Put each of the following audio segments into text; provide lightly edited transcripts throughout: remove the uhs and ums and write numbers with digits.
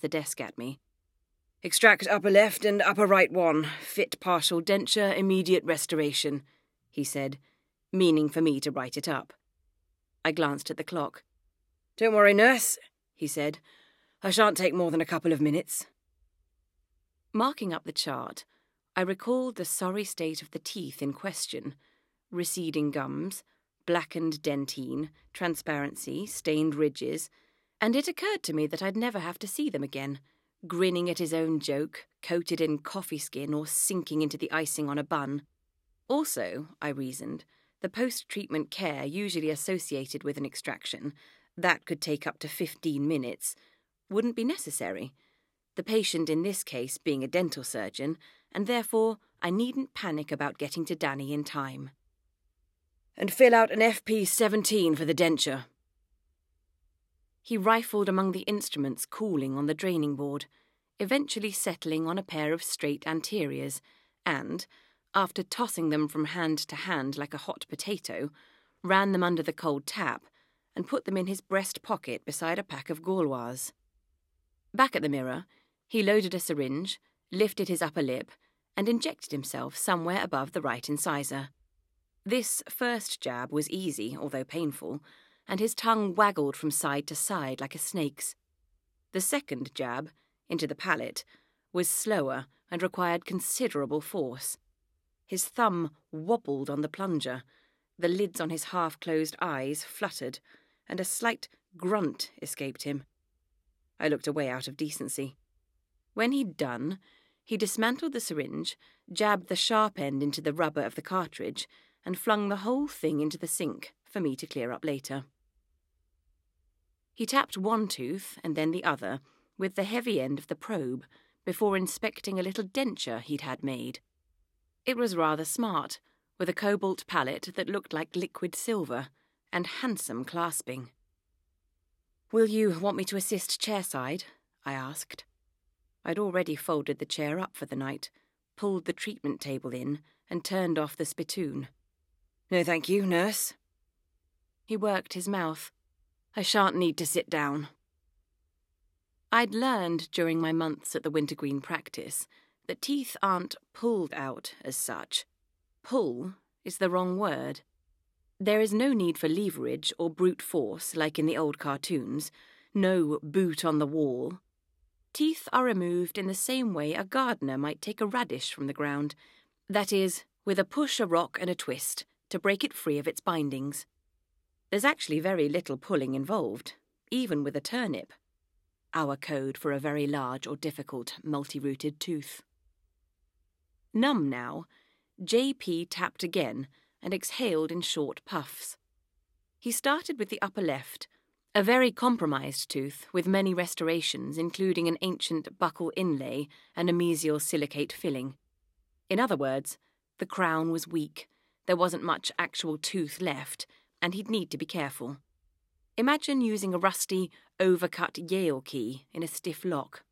the desk at me. "Extract upper left and upper right one. Fit partial denture, immediate restoration," he said, meaning for me to write it up. I glanced at the clock. "Don't worry, nurse," he said. "I shan't take more than a couple of minutes." Marking up the chart, I recalled the sorry state of the teeth in question: receding gums, blackened dentine, transparency, stained ridges, and it occurred to me that I'd never have to see them again, grinning at his own joke, coated in coffee skin or sinking into the icing on a bun. Also, I reasoned, the post-treatment care usually associated with an extraction, that could take up to 15 minutes, wouldn't be necessary. The patient in this case being a dental surgeon, and therefore I needn't panic about getting to Danny in time. "And fill out an FP17 for the denture." He rifled among the instruments cooling on the draining board, eventually settling on a pair of straight anteriors, and, after tossing them from hand to hand like a hot potato, ran them under the cold tap and put them in his breast pocket beside a pack of Gauloises. Back at the mirror, he loaded a syringe, lifted his upper lip, and injected himself somewhere above the right incisor. This first jab was easy, although painful, and his tongue waggled from side to side like a snake's. The second jab, into the palate, was slower and required considerable force. His thumb wobbled on the plunger, the lids on his half-closed eyes fluttered, and a slight grunt escaped him. I looked away out of decency. When he'd done, he dismantled the syringe, jabbed the sharp end into the rubber of the cartridge, and flung the whole thing into the sink for me to clear up later. He tapped one tooth and then the other with the heavy end of the probe before inspecting a little denture he'd had made. It was rather smart, with a cobalt palette that looked like liquid silver, and handsome clasping. "Will you want me to assist chairside?" I asked. I'd already folded the chair up for the night, pulled the treatment table in, and turned off the spittoon. "No, thank you, nurse." He worked his mouth. "I shan't need to sit down." I'd learned during my months at the Wintergreen practice that teeth aren't pulled out as such. Pull is the wrong word. There is no need for leverage or brute force like in the old cartoons, no boot on the wall. Teeth are removed in the same way a gardener might take a radish from the ground, that is, with a push, a rock and a twist, to break it free of its bindings. There's actually very little pulling involved, even with a turnip. Our code for a very large or difficult multi-rooted tooth. Numb now, JP tapped again and exhaled in short puffs. He started with the upper left, a very compromised tooth with many restorations, including an ancient buccal inlay and a mesial silicate filling. In other words, the crown was weak, there wasn't much actual tooth left, and he'd need to be careful. Imagine using a rusty, overcut Yale key in a stiff lock.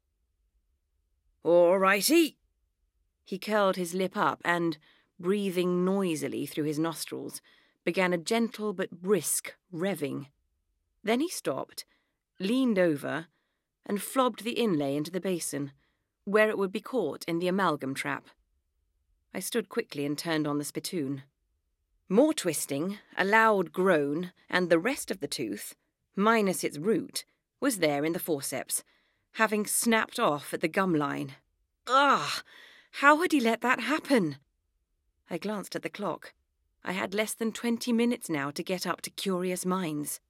"All righty." He curled his lip up and, breathing noisily through his nostrils, began a gentle but brisk revving. Then he stopped, leaned over, and flobbed the inlay into the basin, where it would be caught in the amalgam trap. I stood quickly and turned on the spittoon. More twisting, a loud groan, and the rest of the tooth, minus its root, was there in the forceps, having snapped off at the gum line. Ugh! How had he let that happen? I glanced at the clock. I had less than 20 minutes now to get up to Curious Minds.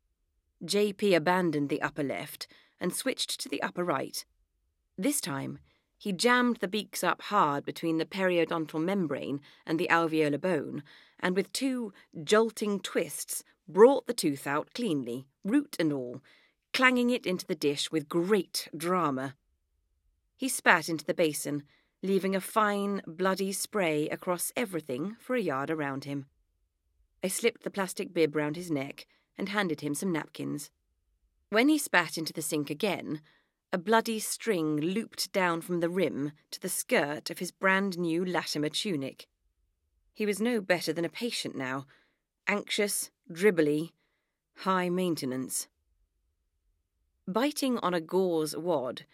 JP abandoned the upper left and switched to the upper right. This time, he jammed the beaks up hard between the periodontal membrane and the alveolar bone, and with 2 jolting twists brought the tooth out cleanly, root and all, clanging it into the dish with great drama. He spat into the basin, leaving a fine, bloody spray across everything for a yard around him. I slipped the plastic bib round his neck and handed him some napkins. When he spat into the sink again, a bloody string looped down from the rim to the skirt of his brand-new Latimer tunic. He was no better than a patient now, anxious, dribbly, high maintenance. Biting on a gauze wad,